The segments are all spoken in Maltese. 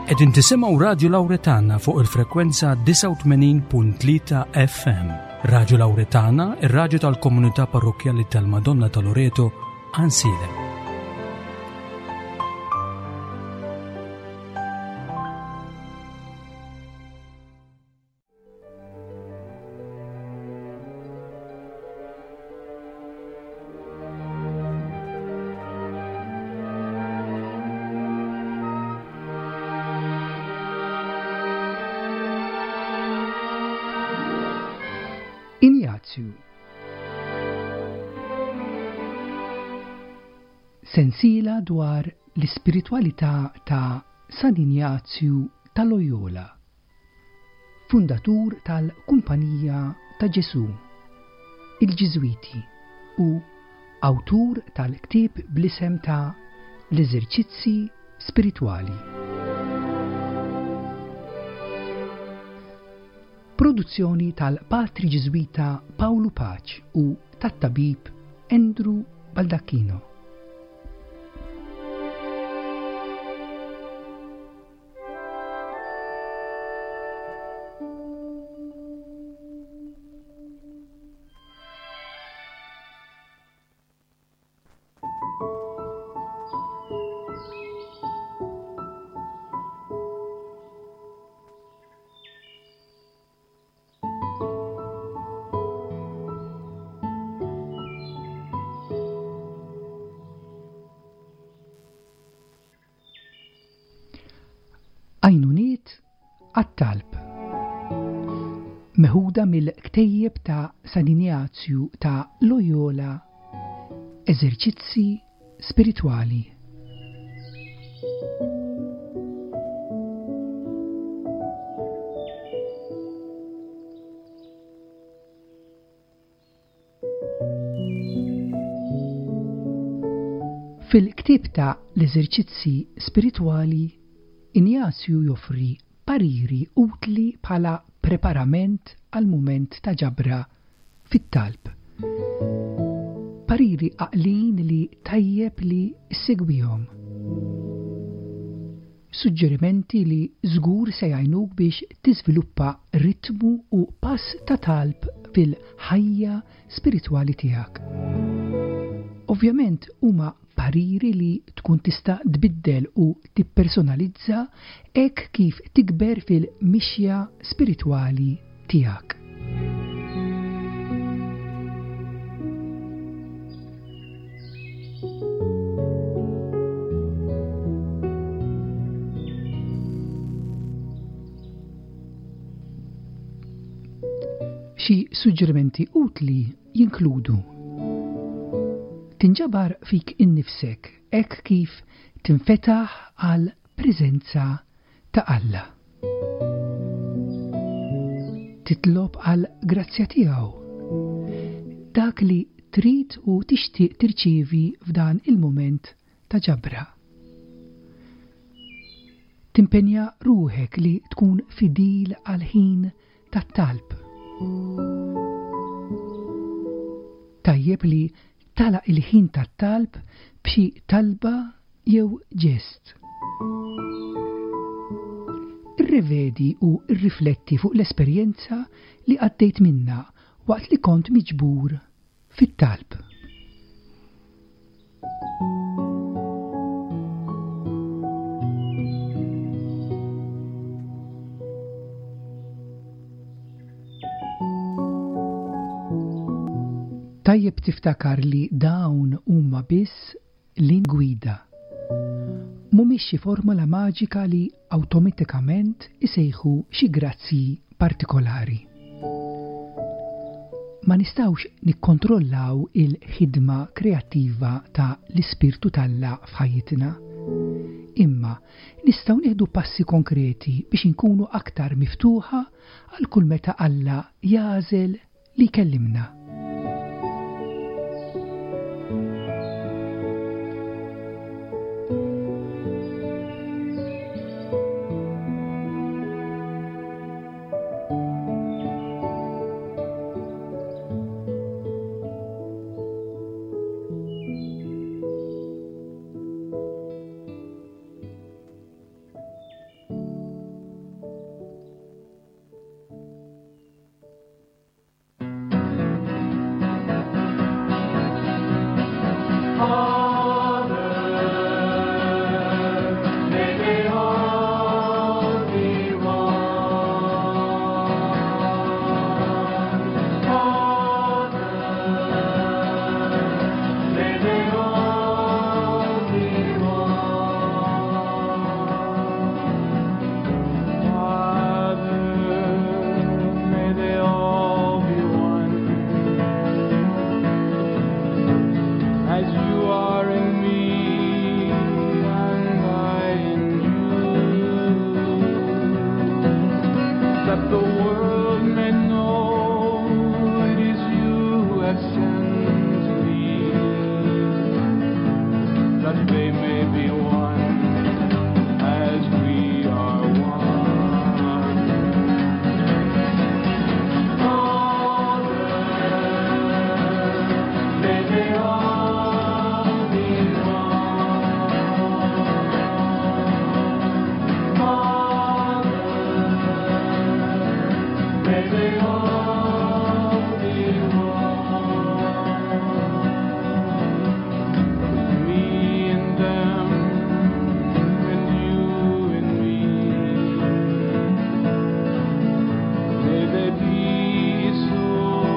Qegħdin tisimgħu Radju Lawretana fuq il-frekwenza 89.3 FM. Radju Lawretana, ir-radju tal-Komunità Parrokjali tal-Madonna ta' Loreto, Ansile. Ignazio. Sensila dwar l-ispiritualità ta' San Ignazio ta' Loyola, fundatur tal-Kumpanija ta' Ġesu, il-Ġiżwiti, u awtur tal-ktieb bl-isem ta' l-Eżerċizzi Spirituali. Produzzjoni tal-Patri Ġiżwita Paolo Paċ u tat-tabib Andrew Baldacchino. Għajnuniet għat-talb, meħuda mill-ktejjeb ta' San Ignazio ta' Loyola, Eżerċizzi Spirituali. Fil-ktieb ta' l-Eżerċizzi Spirituali, Ignazio joffri pariri utli bħala preparament għal mument ta' ġabra fit-talb. Pariri aqlin li tajjeb li segwihom. Suġġerimenti li żgur se jgħinuk biex tiżviluppa ritmu u pass ta' talb fil-ħajja spiritwali tiegħek. Ovvjament huma pariri li tkun tista' tbiddel u tippersonalizza hekk kif tikber fil-mixja spiritwali tiegħek. Xi suġġerimenti utli jinkludu: tinġabar fik innifsek hekk kif tinfetaħ għal preżenza ta' Alla. Titlob għal grazzja tiegħu, dak li trid u tixtieq tirċievi f'dan il-mument ta' ġabra. Timpenja ruħek li tkun fidil għal ħin tat-talb. Tajjeb li tala il-ħin tat-talb b'xi talba jew ġest. Irrevedi u irrifletti fuq l-esperjenza li għaddejt minna waqt li kont miġbur fit-talb. Tajjeb tiftakar li dawn huma biss lingwida. Mhumiex xi formola maġika li awtomatikament isejħu xi grazzi partikolari. Ma nistgħux nikkontrollaw il-ħidma kreattiva ta' l-Ispirtu t'Alla f'ħajjitna. Imma nistgħu nieħdu passi konkreti biex inkunu aktar miftuħa għal kull meta Alla jażel li jkellimna. that they may be one as we are one. Father, may they all be one. Father, may they all be one. Me and them, and you and me. May they be so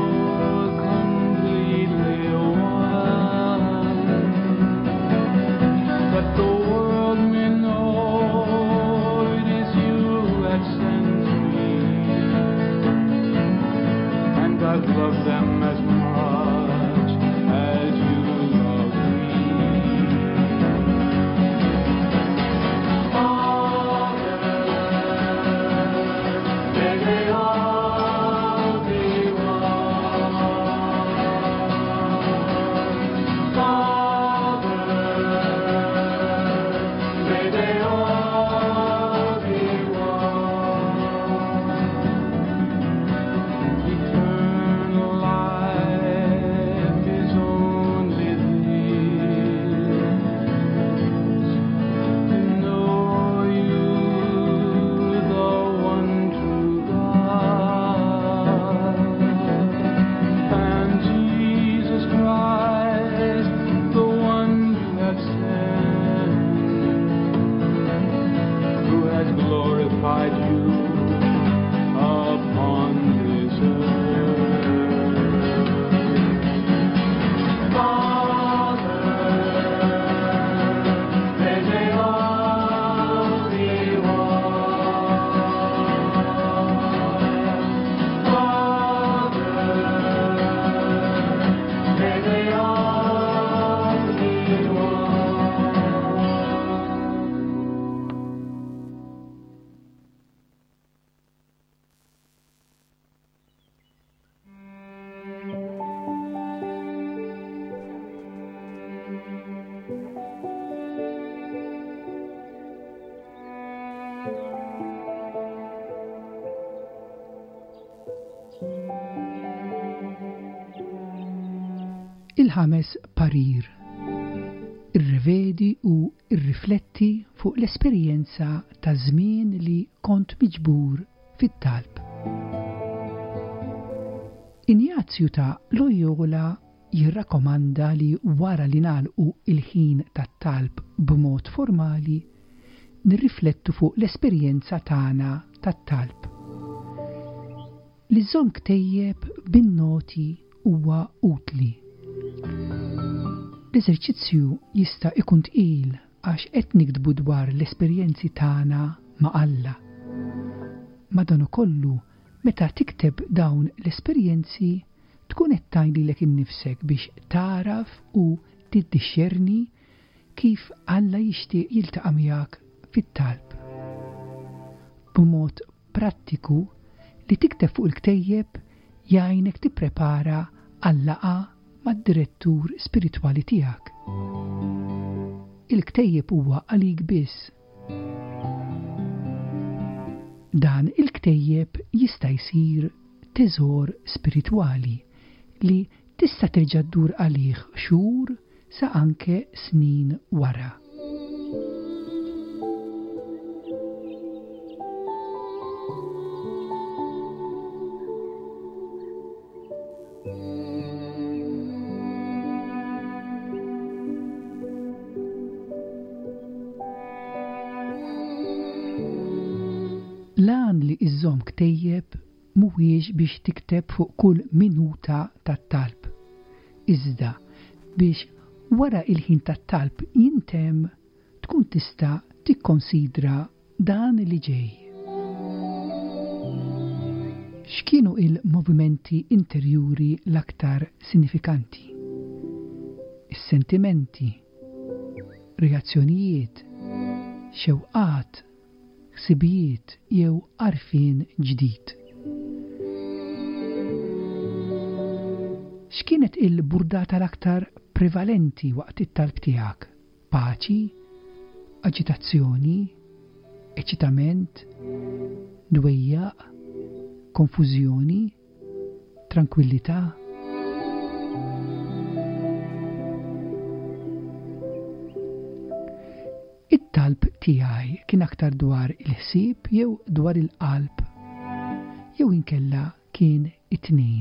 completely one that the world may know it is you that sent me, and I've loved them as much as you love me. Father, may they all be one. Father, may they all be one. Eternal life is only this, to know you, the one true God, and Jesus Christ, the one you have sent, who has glorified you upon this earth. Father, may they all be one. Father, may they all be one. Il-ħames parir. Irrevedi u irrifletti fuq l-esperjenza ta' żmien li kont miġbur fit-talb. Injazju ta' Loyola jirrakkomanda li wara li nagħlqu il-ħin tat-talb b'mod formali nirriflettu fuq l-esperjenza tagħna tat-talb. Li żomm ktejjeb bin-noti huwa utli. L-eżerċizzju jista' ikun tqil għax qed nikdbu dwar l-esperjenzi tagħna ma' Alla. Madankollu meta tikteb dawn l-esperjenzi tkun qed tgħidilek innifsek biex taraf u tiddixxerni kif Alla jixtieq jiltaqa' miegħek fit-talb. B'mod prattiku li tikteb fuq il-ktejjeb jgħinek tipprepara għall-laqa mad-direttur spiritwali tiegħek. Il-ktejjeb huwa għalik biss. Dan il-ktejjeb jista' jsir teżor spiritwali li tista' terġa' ddur għalih xhur sa anke snin wara. Lan li iżżomm ktejjeb mhuwiex biex tikteb fuq kull minuta tat-talb. Iżda biex wara il-ħin tat-talb jintemm tkun tista' tikkonsidra dan li ġej. X'kienu il-movimenti interjuri l-aktar sinifikanti? Is-sentimenti, reazzjonijiet, xewqat, ħsibijiet jew għarfien ġdid. X'kienet il-burdata l-aktar prevalenti waqt it-talb tiegħek? paċi, aġitazzjoni, eċitament, dwejjaq, konfużjoni, tranquillità. It-talb tiegħi kien aktar dwar il-ħsieb jew dwar il-qalb, jew inkella kien it-tnejn.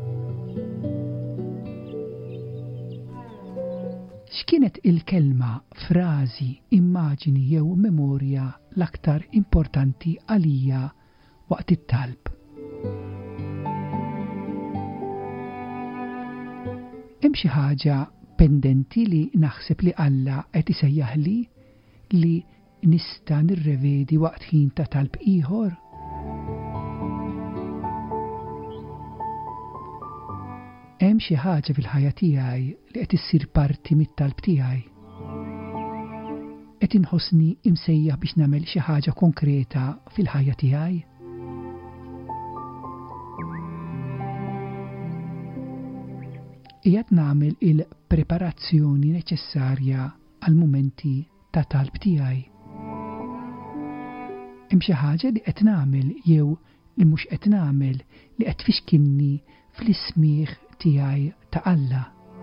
X'kienet il-kelma, frażi, immaġini jew memorja l-aktar importanti għalija waqt it-talb? Hemm xi ħaġa pendenti li naħseb li Alla qed isejjaħli li nista' nirrevedi waqt ħin ta' talb ieħor? Hemm xi ħaġa fil-ħajja tiegħi li qed issir parti mit-talb tiegħi. Qed inħossni imsejjaħ biex nagħmel xi ħaġa konkreta fil-ħajja tiegħi. Qiegħed nagħmel il-preparazzjoni neċessarja għal mumenti ta' talb tiegħi. Hemm xi ħaġa li qed nagħmel jew li mhux qed nagħmel li qed tfixkinni fl-ismigħ tiegħi ta' Alla.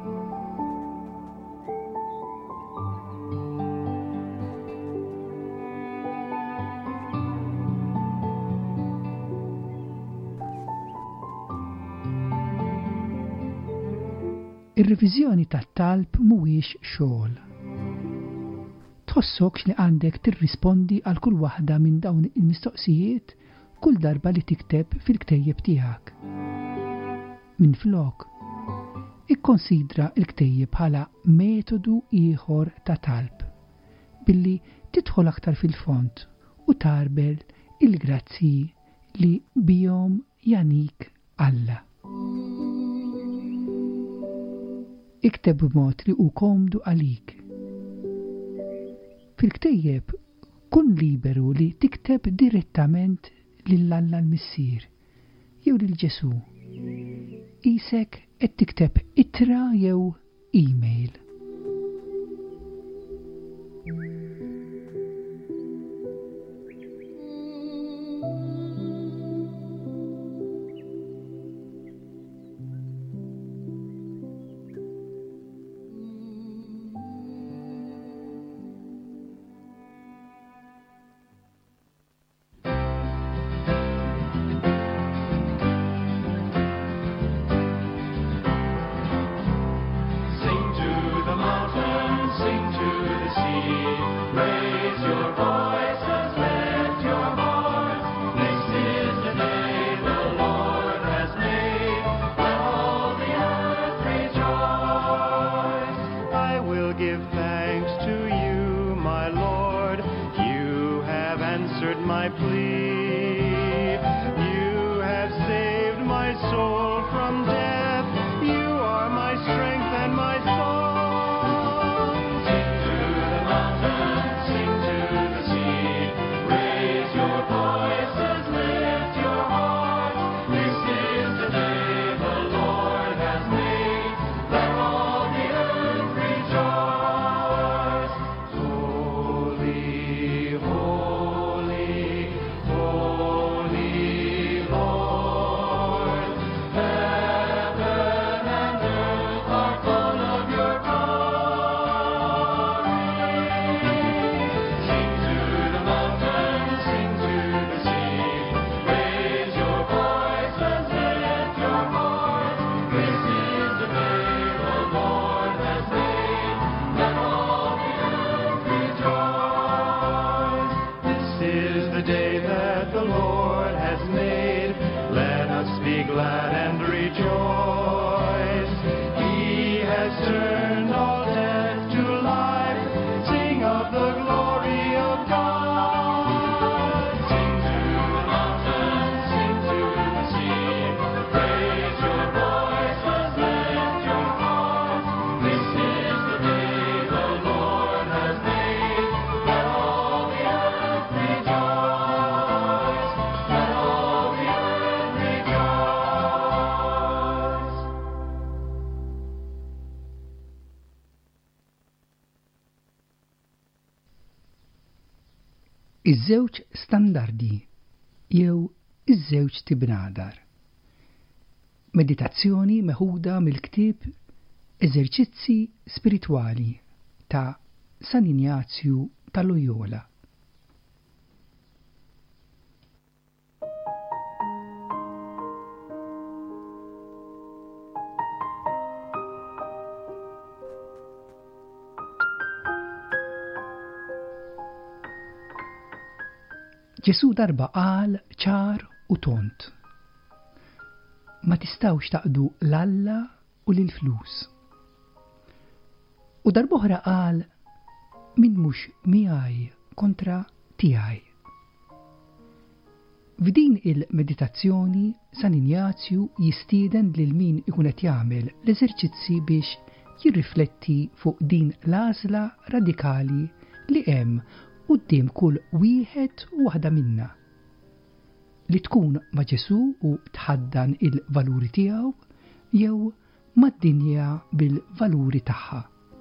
Ir-reviżjoni tat-talb mhuwiex xogħol. Tħossokx li għandek tirrispondi għal kull waħda minn dawn il-mistoqsijiet kull darba li tikteb fil-ktejjeb tiegħek. Minflok, ikkonsidra l-ktejjeb bħala metodu ieħor ta' talb, billi tidħol aktar fil-font u tarbel il-grazzi li bihom janik Alla. Ikteb b'mod li hu komdu għalik. Fil-ktejjeb kun liberu li tikteb direttament lill-Alla l-Missier jew lil Ġesu. Isek qed tikteb ittra jew email. Iż-żewġ standardi jew iż-żewġ tibnadar. Meditazzjoni meħuda mill-ktieb Eżerċizzi Spiritwali ta' San Ignazju ta' Loyola. Ġesu darba qal ċar u tont: ma tistawx taqdu l-Alla u l-flus. U darbohra qal: min mhux miegħi kontra tiegħi. F'din il-meditazzjoni San Ignazju jistieden lil min ikun qed jagħmel l-eżerċizzi biex jirrifletti fuq din l-għażla radikali li hemm quddiem kull wieħed u waħda minna, li tkun ma' Ġesu u tħaddan il-valuri tiegħu jew mad-dinja bil-valuri tagħha.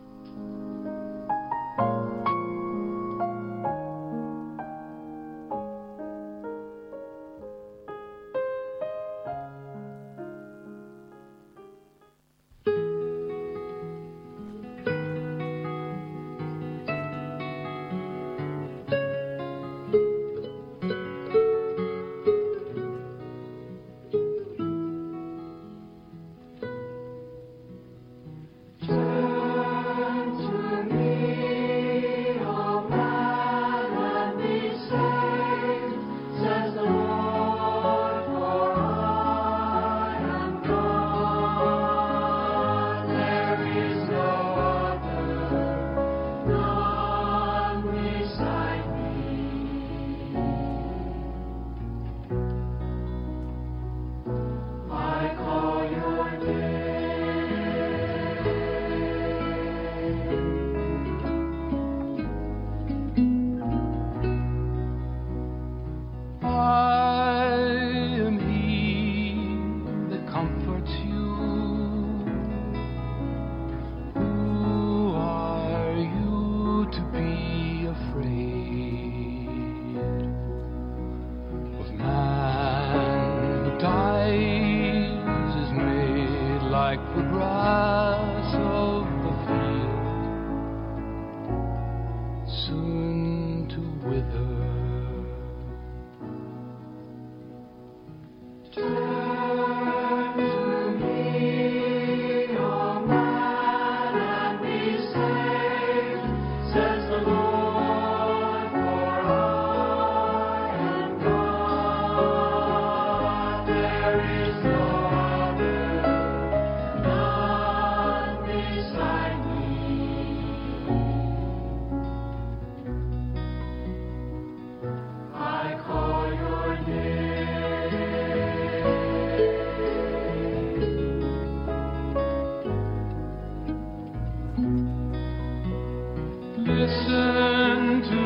Listen to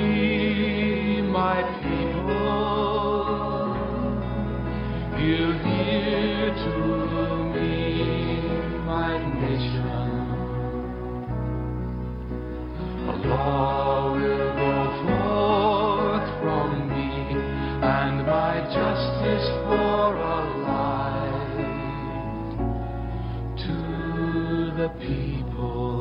me, my people. Give ear to me, my nation. A law will go forth from me, and my justice for a light to the people.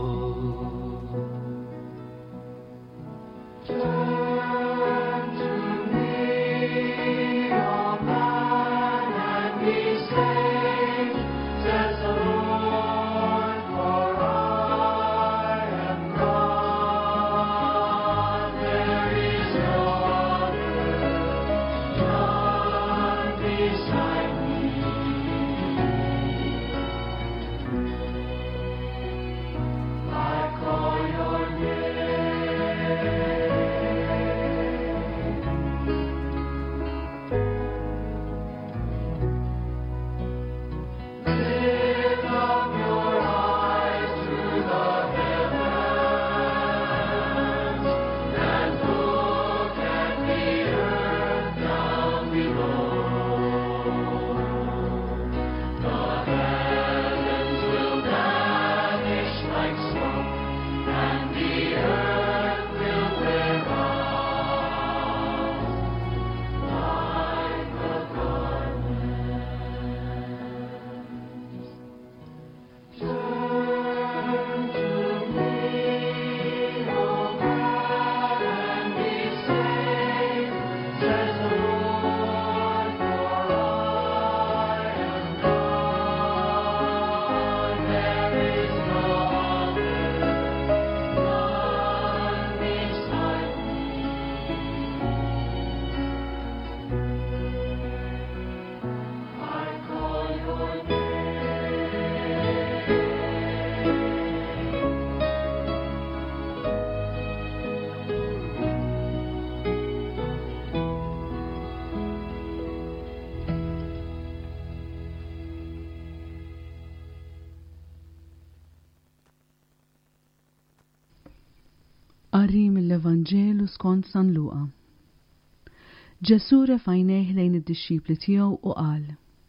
Stqarri mill-Evanġelu skont San Luqa. Ġesu refajnejh lejn id-dixxipli tiegħu u qal: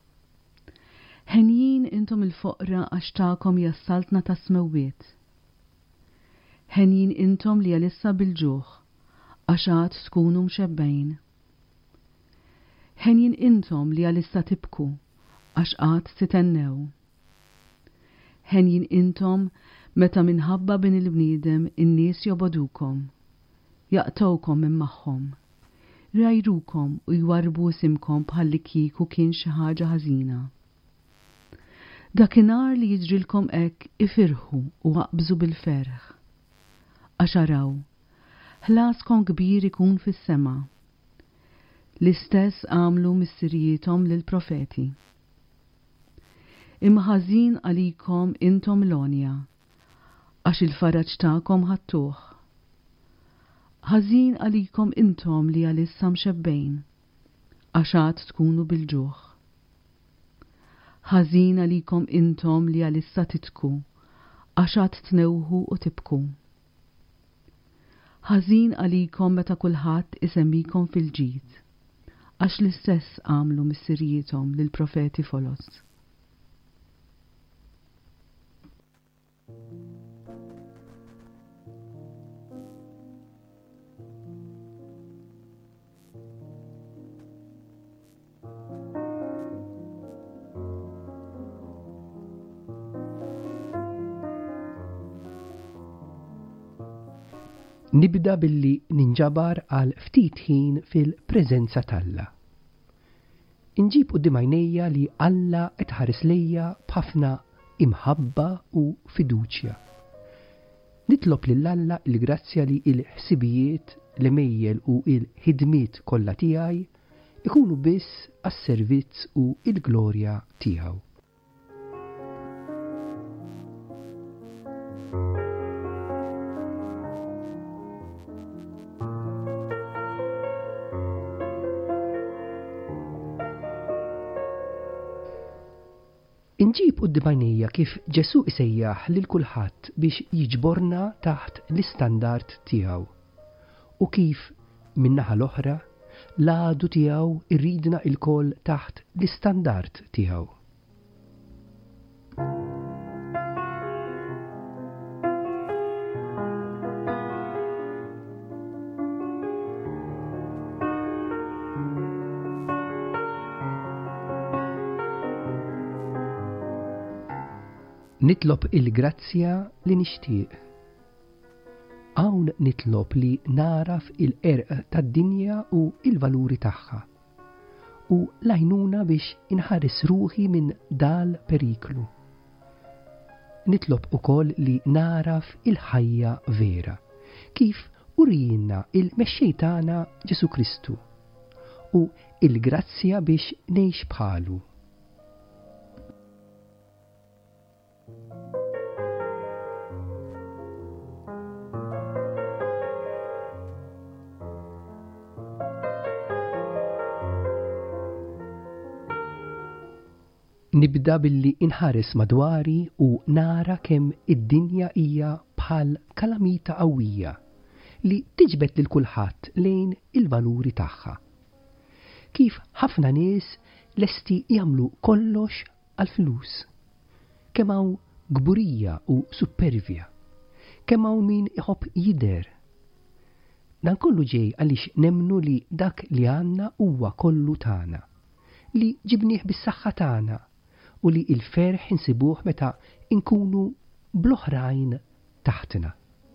Ħenjin intom il-foqra għax tagħkom jassaltna ta' smewwiet. Ħenjin intom li għalissa bil-ġuħ għax għad tkunu mxebbejn. Ħenjin intom li għalissa tibku għax għad titennew. Ħenjin intom meta minħabba bin il-bniedem in-nies jobodukom, jaqtawkom minn magħhom, rajrukom u jwarbu simkom bħalli kieku kien xi ħaġa ħażina. Dakinhar li jiġrilkom hekk ifirħu u waqbżu bil-ferħ. Għax araw, ħlaskom kbir ikun fis-sema. L-istess għamlu missiriethom lill-profeti. Imma ħażin għalikom intom l-onja, għax il-faraġ tagħkom ħattuh. Ħażin għalikom intom li għalissa mxebbejn, għax għad tkunu bil-ġuħ. Ħażin għalikom intom li għalissa titku, għax għad tnewħu u tibku. Ħażin għalikom meta kulħadd isemmikom fil-ġid, għax l-istess għamlu missiriethom lill-profeti folos. Nibda billi ninġabar għal ftit ħin fil-preżenza t'Alla. Inġib quddiem għajnejja li Alla qed ħares lejja b'ħafna imħabba u fiduċja. Nitlob lil Alla il-grazzja li il-ħsibijiet, l-imejjel u il-ħidmiet kollha tiegħi ikunu biss għas-servizz u il-glorja tiegħu. Inġib quddiem għajnejja kif Ġesu isejjaħ lil kulħadd biex jiġborna taħt l-istandard tiegħu u kif min-naħa l-oħra l-għadu tiegħu irridna il-koll taħt l-istandard tiegħu. Nitlob il-grazzja li nixtieq. Hawn nitlob li naraf il-qerq tad-dinja u il-valuri tagħha u l-għajnuna biex inħares ruħi minn dal periklu. Nitlob ukoll li naraf il-ħajja vera, kif urina il-mexxej tagħna Ġesu Kristu u il-grazzja biex ngħix bħalu. Nibda billi inħares madwari u nara kemm id-dinja hija bħal kalamita qawwija li tiġbed lil kulħadd lejn il-valuri tagħha. Kif ħafna nies lesti jagħmlu kollox għal flus. Kemm hawn gburija u supervja. Kemm hawn min iħobb jidher. Dan kollu ġej għaliex nemmnu li dak li għandna huwa kollu tagħna, li ġibnieh bis-saħħa tagħna u li il-ferħ insibuh meta inkunu bl-oħrajn taħtna.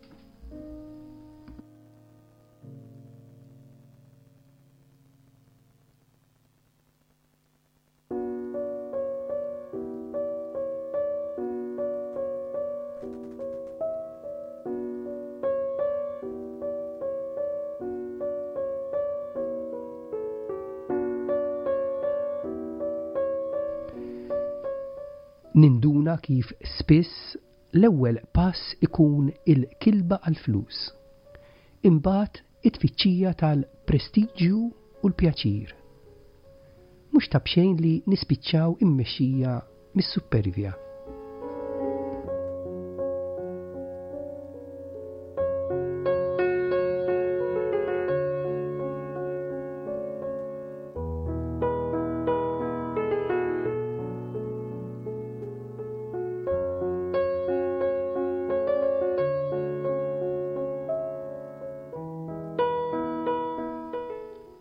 Ninduna kif spiss l-ewwel pass ikun il-kilba għal-flus. Imbagħad it-tfittxija tal-prestiġju u l-pjaċir. Mhux ta' bxejn li nispiċċaw immexxija mis-supervja.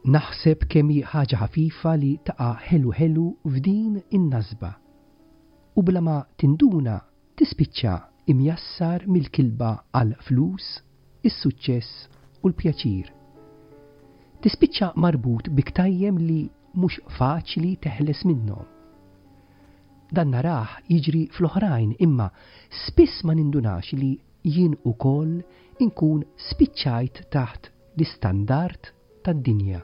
Naħseb kemm hi ħaġa ħafifa li taqa' ħelu f'din in-nażba. U bla ma tinduna tispiċċa imjassar mill-kilba għal flus, is-suċċess u l-pjaċir. Tispiċċa marbut biktajjem li mhux faċli teħles minnhom. Dan naraħ jiġri fl-oħrajn imma spiss ma nindunax li jien ukoll inkun spiċċajt taħt l-istandard tad-dinja.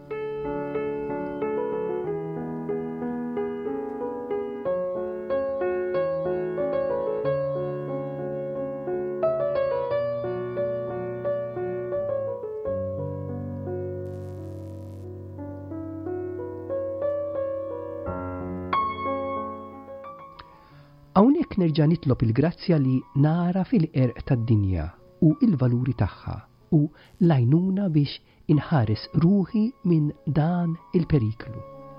Hawnhekk nerġa' nitlob il-grazzja li nara fil-qerq tad-dinja u il-valuri tagħha u l-għajnuna biex inħares ruħi minn dan il-periklu.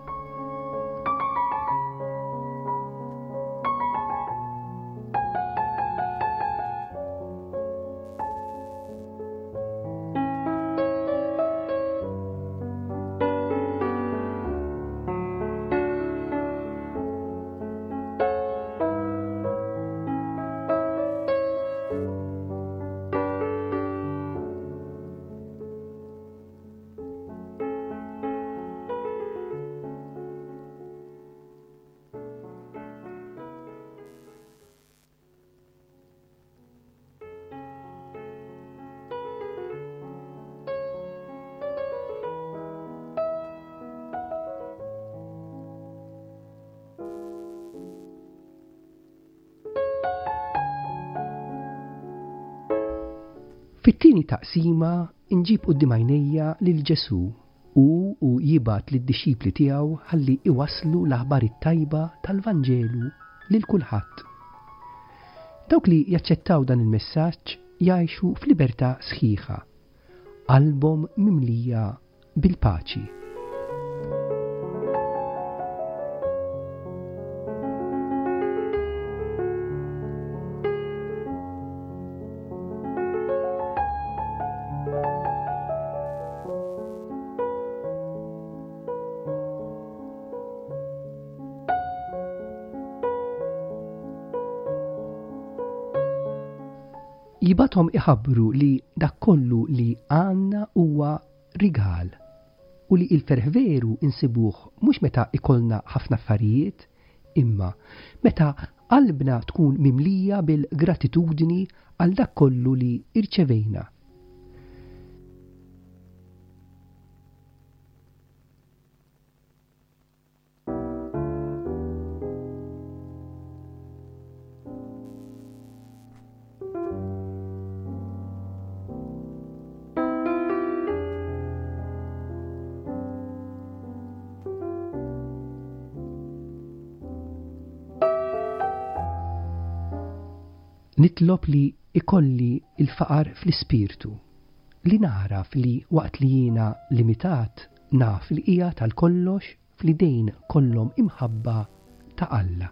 Fit-tieni taqsima inġib quddiem għajnejja lil Ġesu u jibat lid-dixxipli tiegħu ħalli iwasslu l-aħbar it-tajba tal-Vanġelu lil kulħadd. Dawk li jaċċettaw dan il-messaġġ jgħixu f'libertà sħiħa, qalbhom mimlija bil-paċi. Jibathom iħabbru li dak kollu li għandna huwa rigal u li il-ferħ veru insibuh mhux meta ikollna ħafna affarijiet, imma meta qalbna tkun mimlija bil-gratitudni għal dak kollu li irċevejna. Nitlob li ikolli il-faqar fl-ispirtu, li naraf li waqt li jiena limitat naf li hija tal-kollox fl-idejn kollhom imħabba ta' Alla.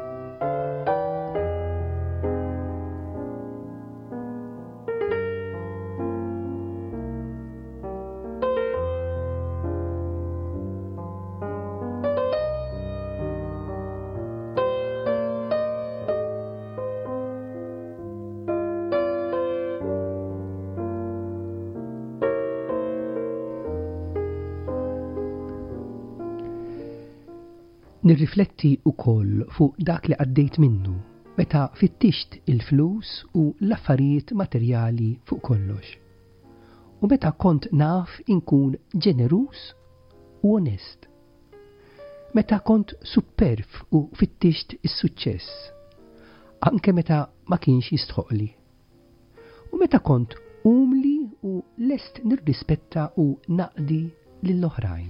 Nirrifletti ukoll fuq dak li għaddejt minnu meta fittixt il-flus u l-affarijiet materjali fuq kollox. U meta kont naf inkun ġenerus u onest. Meta kont superf u fittixt is-suċċess, anke meta ma kienx jistħoqli. U meta kont umli u lest nirrispetta u naqdi lill-oħrajn.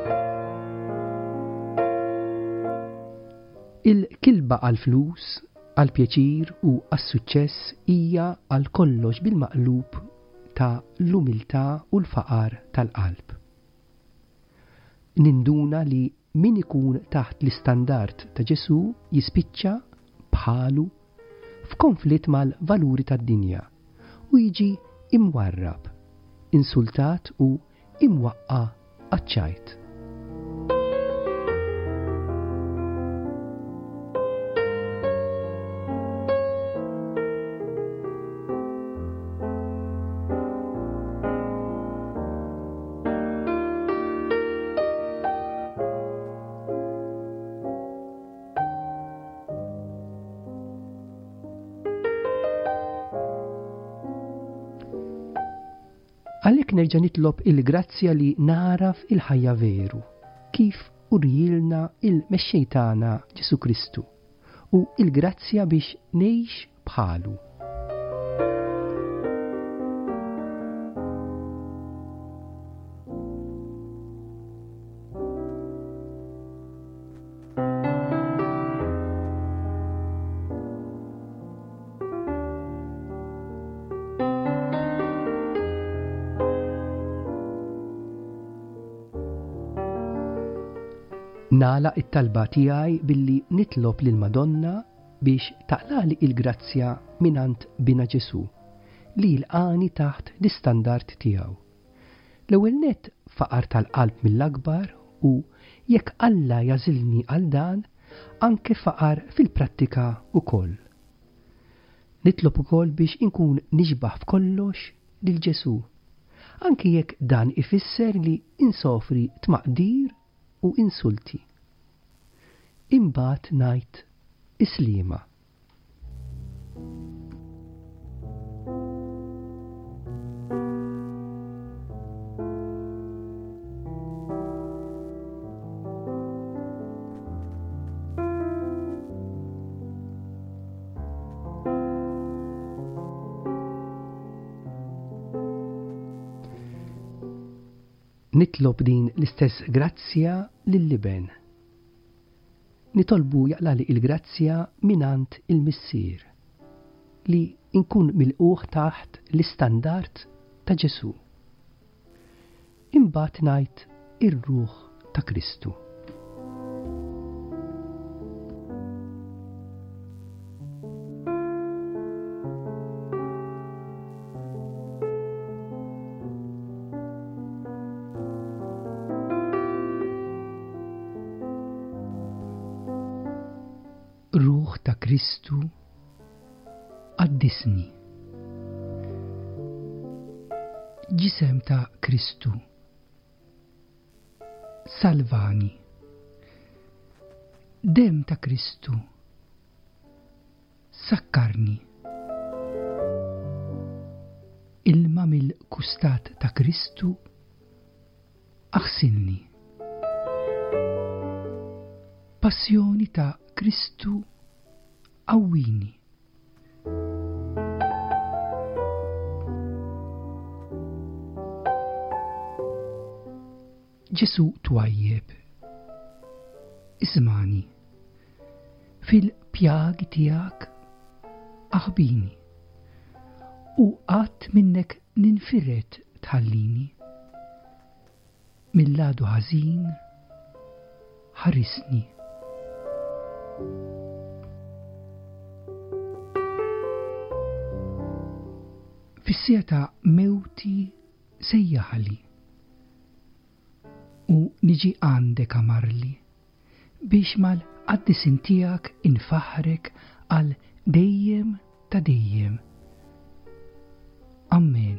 Il-kilba għal-flus għal pjaċir u għas-suċċess hija għal kollox bil-maqlub ta' l-umiltà u l-faqar tal-qalb. Ninduna li min ikun taħt l-istandard ta' Ġesu jispiċċa bħalu f'konflitt mal-valuri tad-dinja u jiġi imwarrab, insultat u imwaqqa għaċċajt. Għalhekk nerġa' nitlob il-grazzja li naraf il-ħajja veru, kif urjilna il-mexxej tagħna Ġesu Kristu, u il-grazzja biex ngħix bħalu. Nala it-talba tiegħi billi nitlob lil Madonna biex taqlali il-grazzja minant bina Ġesu li l-qani taħt l-istandard tiegħu. L-ewwel nett faqar tal-qalb mill-akbar u jekk Alla jażilni għal dan anke faqar fil-prattika ukoll. Nitlob ukoll biex inkun nixbaħ f'kollox lil Ġesu, anke jekk dan ifisser li insofri tmaqdir u insulti. Imbagħad ngħid islima. Nitlob din l-istess grazzja lill-liben. Nitolbu jaqlali il-grazzja minant il-missier li inkun milquh taħt l-istandard ta' Ġesu. Imbagħad ngħid ir-Ruħ ta' Kristu. Ruħ ta' Kristu għaddisni. Ġisem ta' Kristu salvani. Dem ta' Kristu sakkarni. Ilma mill-kustat ta' Kristu aħsilni. Passjoni ta' Kristu għawwini. Ġesu twajjeb, ismani, fil-pjagi tijak aħbini, u għat minnek ninfirret tħallini, mill-ladu ħażin ħarisni. Fis-sieta mewti sejjaħali u niġi għandek amarli biex mal-qaddisin tiegħek infaħrek għal dejjem ta' dejjem. Amen.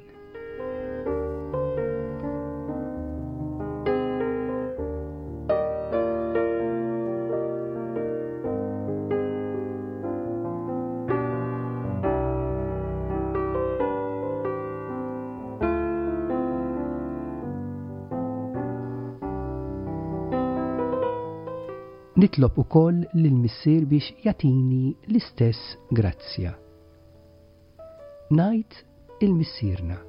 Nitlob ukoll lill-missier biex jagħtini l-istess grazzja. Ngħid il-missierna.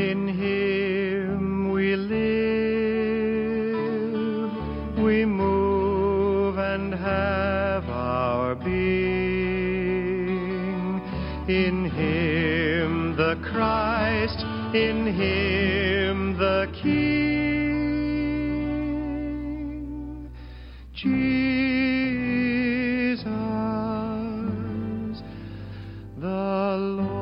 In him we live, we move and have our being. In him the Christ, in him the King. Jesus the Lord.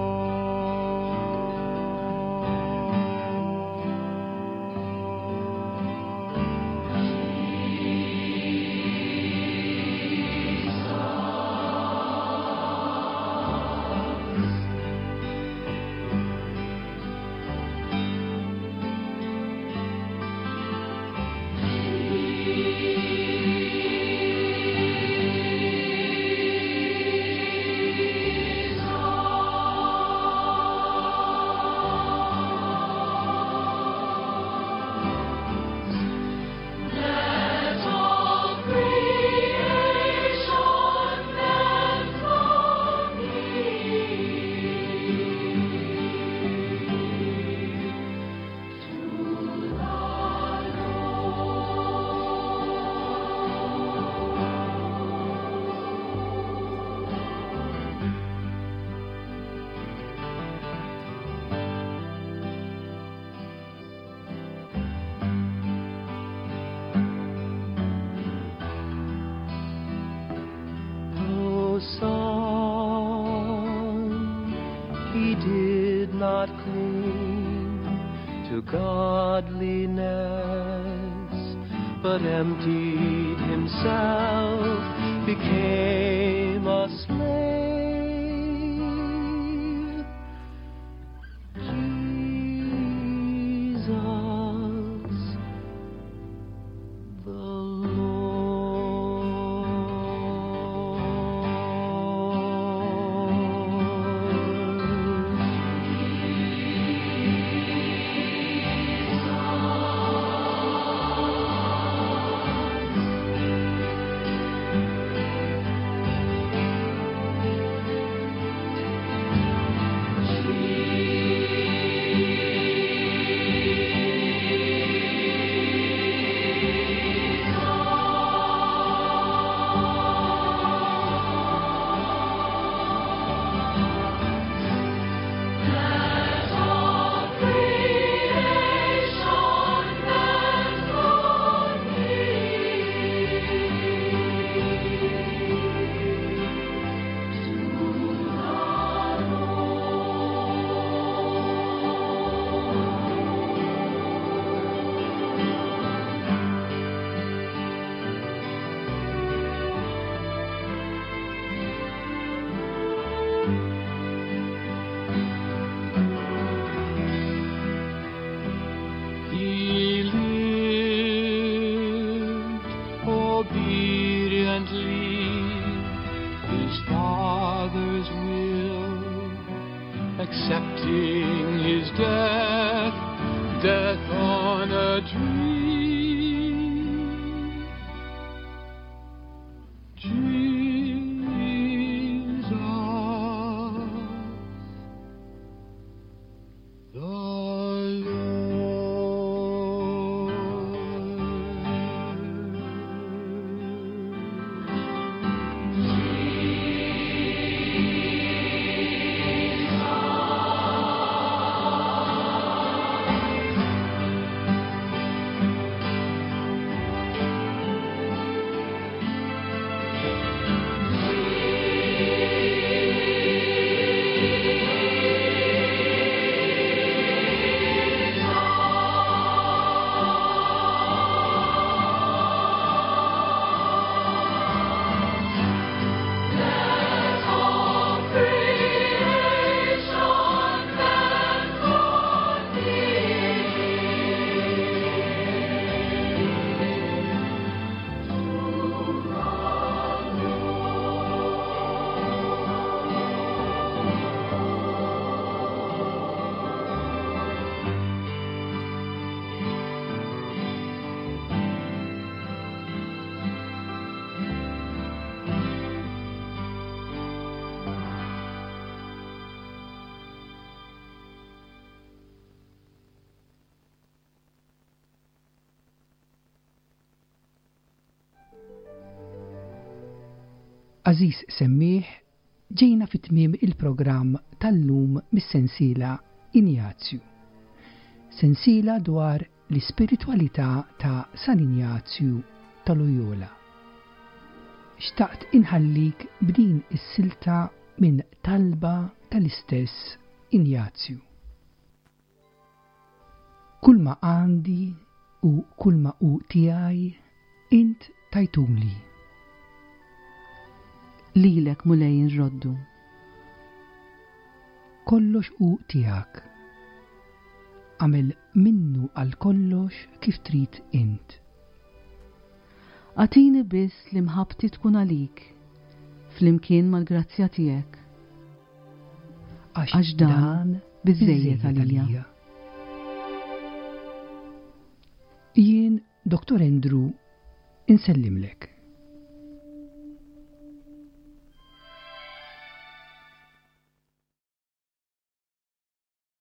He did not cling to godliness, but emptied himself, became a slave. Jesus the accepting his death on a tree. Jesus the Lord. Aziz Semmieħ, ġejna fit-tmiem il-programm tal-lum mis-sensiela Injazju. Sensiela dwar l-ispiritualità ta' San Injazju ta' Loyola. Xtaqt inħallik b'din is-silta minn talba tal-istess Injazju. Kull ma għandi u kull ma u tiegħi int tajtuli. Lilek mulejn roddu. Kollox u tiegħek. Għamel minnu għal kollox kif trid int. Għatini biss li mħabti tkun għalik, flimkien mal-grazzja tiegħek. Għax dan biżejjed għalija. Jien, Dr. Andrew, insellimlek.